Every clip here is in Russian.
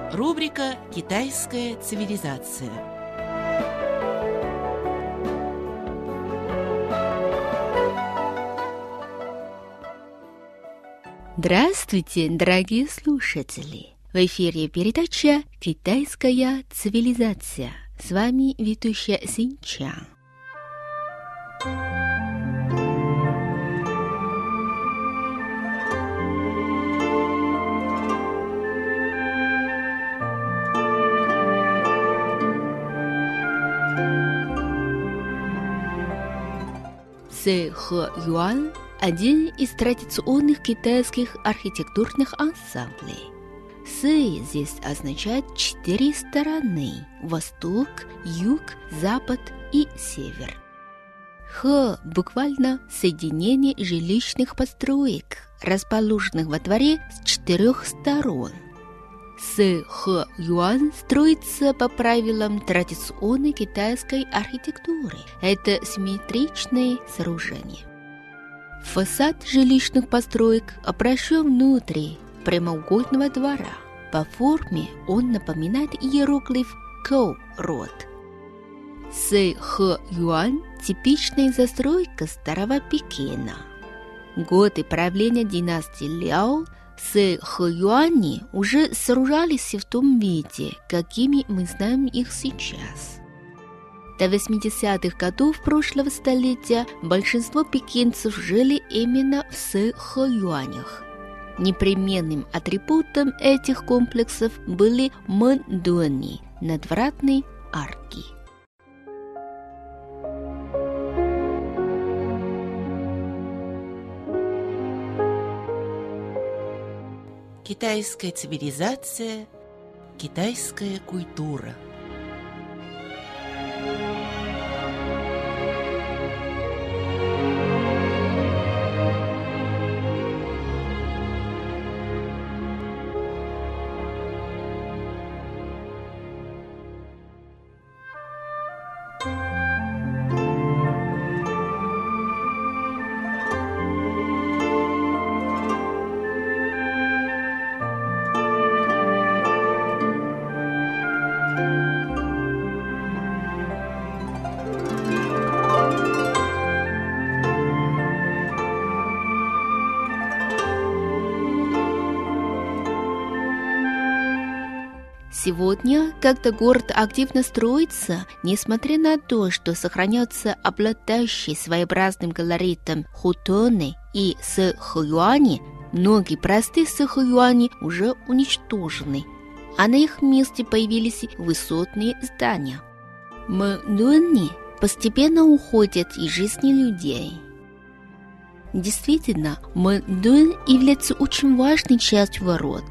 Рубрика «Китайская цивилизация». Здравствуйте, дорогие слушатели! В эфире передача «Китайская цивилизация». С вами ведущая Синчан. Сэхэ-юань – один из традиционных китайских архитектурных ансамблей. Сэ здесь означает 4 стороны – восток, юг, запад и север. Хэ – буквально соединение жилищных построек, расположенных во дворе с 4 сторон. Сэхэ-юань строится по правилам традиционной китайской архитектуры. Это симметричное сооружение. Фасад жилищных построек обращен внутрь прямоугольного двора. По форме он напоминает иероглиф «коу-рот». Сэхэ-юань – типичная застройка Старого Пекина. Годы правления династии Ляо Сэхэ-юани уже сооружались в том виде, какими мы знаем их сейчас. До 80-х годов прошлого столетия большинство пекинцев жили именно в Сэхэ-юанях. Непременным атрибутом этих комплексов были мэндуни – надвратные арки. Китайская цивилизация, китайская культура. Сегодня, когда город активно строится, несмотря на то, что сохраняются обладающие своеобразным колоритом хутоны и сэхэ-юани, многие простые сэхэ-юани уже уничтожены, а на их месте появились высотные здания. Мэндуни постепенно уходят из жизни людей. Действительно, мэндун является очень важной частью ворот.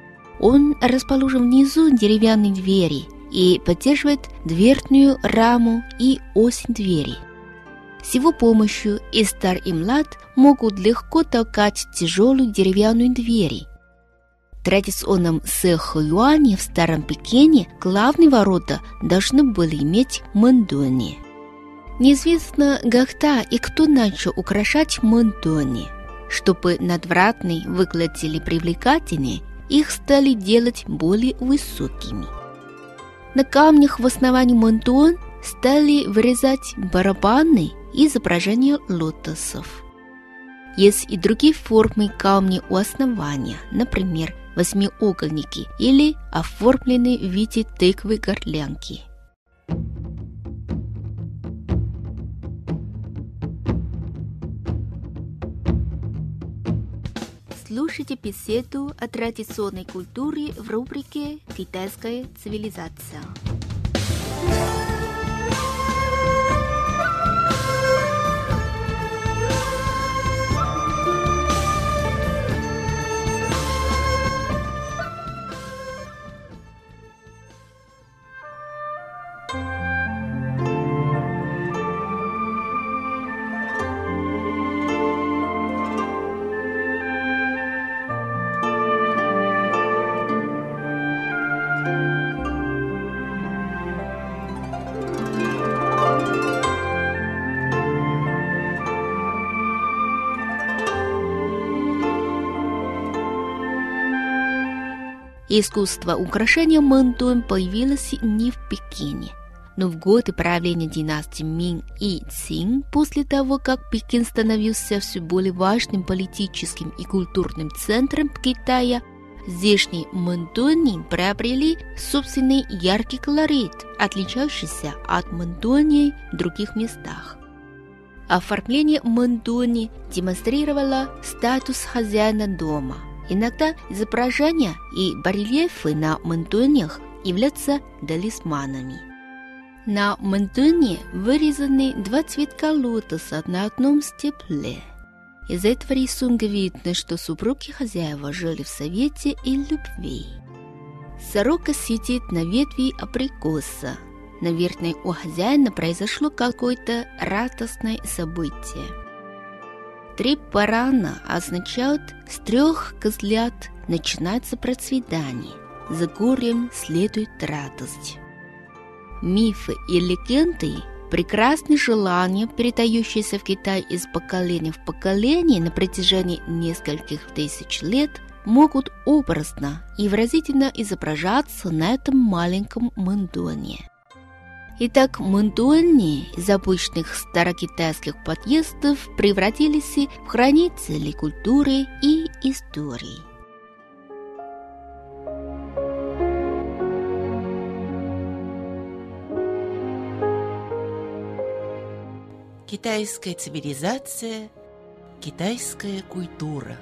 Он расположен внизу деревянной двери и поддерживает дверную раму и ось двери. С его помощью и стар, и млад могут легко толкать тяжелую деревянную дверь. В традиционном Сэхэ-юане в Старом Пекине главные ворота должны были иметь мэндуни. Неизвестно, когда и кто начал украшать мэндуни. Чтобы надвратные выглядели привлекательнее, их стали делать более высокими. На камнях в основании мэндун стали вырезать барабаны и изображения лотосов. Есть и другие формы камней у основания, например, восьмиугольники или оформленные в виде тыквы-горлянки. Слушайте беседу о традиционной культуре в рубрике «Китайская цивилизация». Искусство украшения мантон появилось не в Пекине, но в годы правления династии Мин и Цин, после того, как Пекин становился все более важным политическим и культурным центром Китая, здешние мантони приобрели собственный яркий колорит, отличающийся от мантоней в других местах. Оформление мантони демонстрировало статус хозяина дома. Иногда изображения и барельефы на мантонях являются талисманами. На мантоне вырезаны 2 цветка лотоса на одном стебле. Из этого рисунка видно, что супруги хозяева жили в совете и любви. Сорока сидит на ветви абрикоса. Наверное, у хозяина произошло какое-то радостное событие. 3 барана означают с 3 козлят начинается процветание. За горем следует радость. Мифы и легенды – прекрасные желания, передающиеся в Китае из поколения в поколение на протяжении нескольких тысяч лет, могут образно и выразительно изображаться на этом маленьком мантоне. Итак, мантони из обычных старокитайских подъездов превратились в хранители культуры и истории. Китайская цивилизация, китайская культура.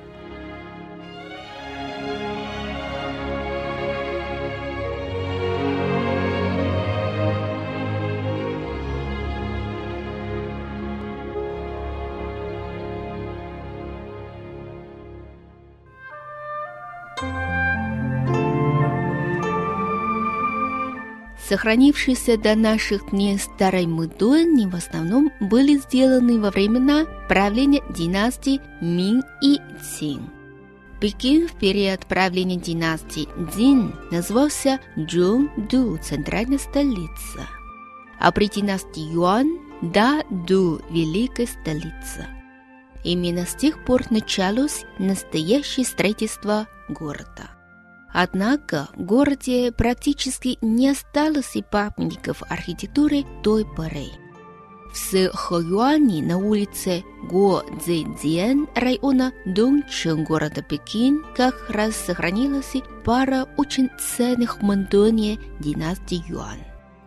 Сохранившиеся до наших дней старые мантони в основном были сделаны во времена правления династии Мин и Цин. Пекин в период правления династии Цин назывался Чжоуду, центральная столица, а при династии Юань – Даду, великая столица. Именно с тех пор началось настоящее строительство города. Однако в городе практически не осталось и памятников архитектуры той поры. В Сэхоюане на улице Го-Цзэцзян района Дongcheng города Пекин как раз сохранилась пара очень ценных мантони династии Юань.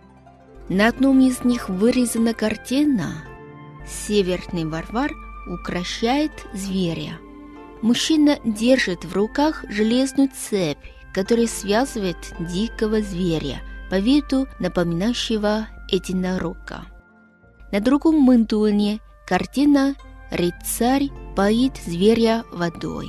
На одном из них вырезана картина «Северный варвар украшает зверя». Мужчина держит в руках железную цепь, которая связывает дикого зверя, по виду напоминающего единорога. На другом мантоне картина «Рыцарь поит зверя водой».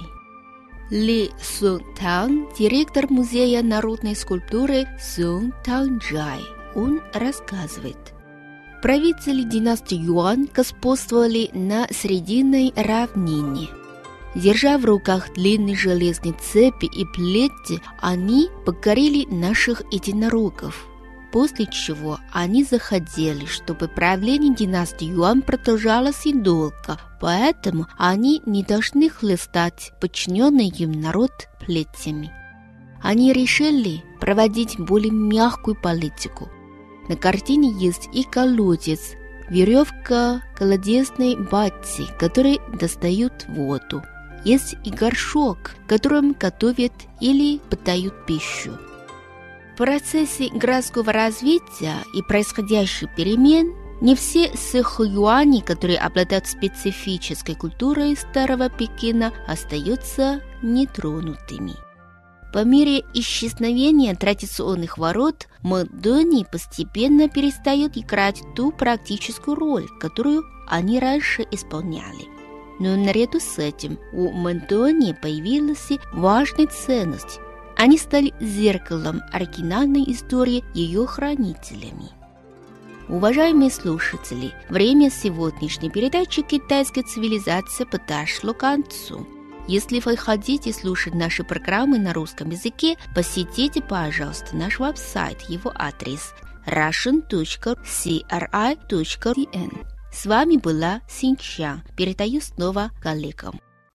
Ли Сунтан, директор музея народной скульптуры Сунтанджай, он рассказывает: правители династии Юань господствовали на Срединной равнине. Держа в руках длинные железные цепи и плети, они покорили наших единорогов, после чего они захотели, чтобы правление династии Юань продолжалось и долго, поэтому они не должны хлестать подчиненный им народ плетями. Они решили проводить более мягкую политику. На картине есть и колодец, веревка колодезной бати, которые достают воду. Есть и горшок, которым готовят или подают пищу. В процессе городского развития и происходящих перемен не все сэхоюани, которые обладают специфической культурой старого Пекина, остаются нетронутыми. По мере исчезновения традиционных ворот, мантони постепенно перестают играть ту практическую роль, которую они раньше исполняли. Но наряду с этим у мантони появилась важная ценность. Они стали зеркалом оригинальной истории, ее хранителями. Уважаемые слушатели, время сегодняшней передачи «Китайская цивилизация» подошло к концу. Если вы хотите слушать наши программы на русском языке, посетите, пожалуйста, наш веб-сайт, его адрес russian.cri.cn. С вами была Синчан. Передаю снова коллегам.